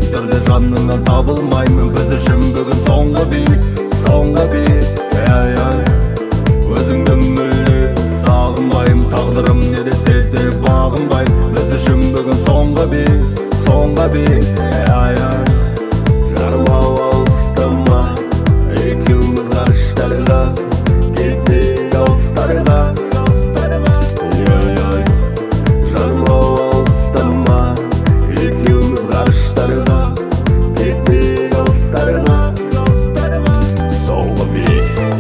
түрде жаныңнан табылмаймын. Біз үшін бүгін соңғы би өзіңді мүлде сағынбаймын. Тағдырым не десе де бағынбаймын. Біз үшін бүгін соңғы би Жарым ау алыстама, екеуміз ғарыштарға кеттік алыстарға. Жарым ау алыстама, екеуміз ғарыштарға кеттік алыстарға. Соңғы би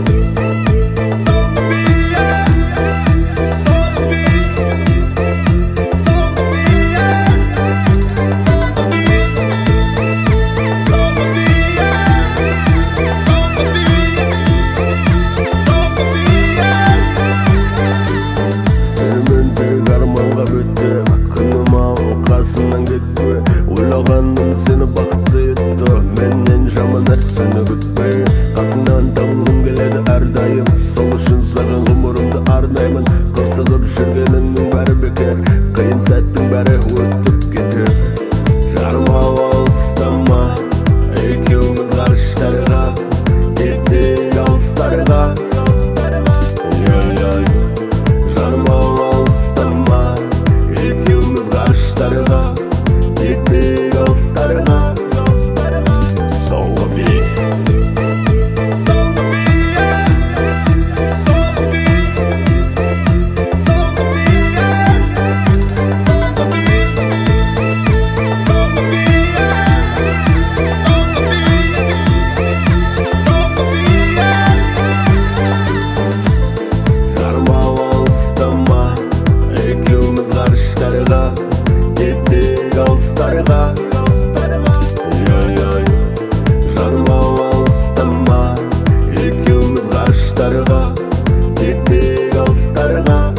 күнім ау қасымнан кетпе, ойлағаным сені бақытты етті. Менен жаман нәрсені күтпе, қасыңнан табылғым келеді әрдайым. Сол үшін саған ғұмырымды арнаймын. Қырсығып жүргеніңнің бәрі бекер, қиын сәттің бәрі өтіп кетер. Жарым ау алыстама, екеуміз ғарыштарға кеттік алыстарға. Жарым ау алыстама, екеуміз ғарыштарға кеттік алыстарға. Соңғы би Жарым ау алыстама, екеуміз ғарыштарға кеттік алыстарға. Жарым ау алыстама, екеуміз ғарыштарға кеттік алыстарға.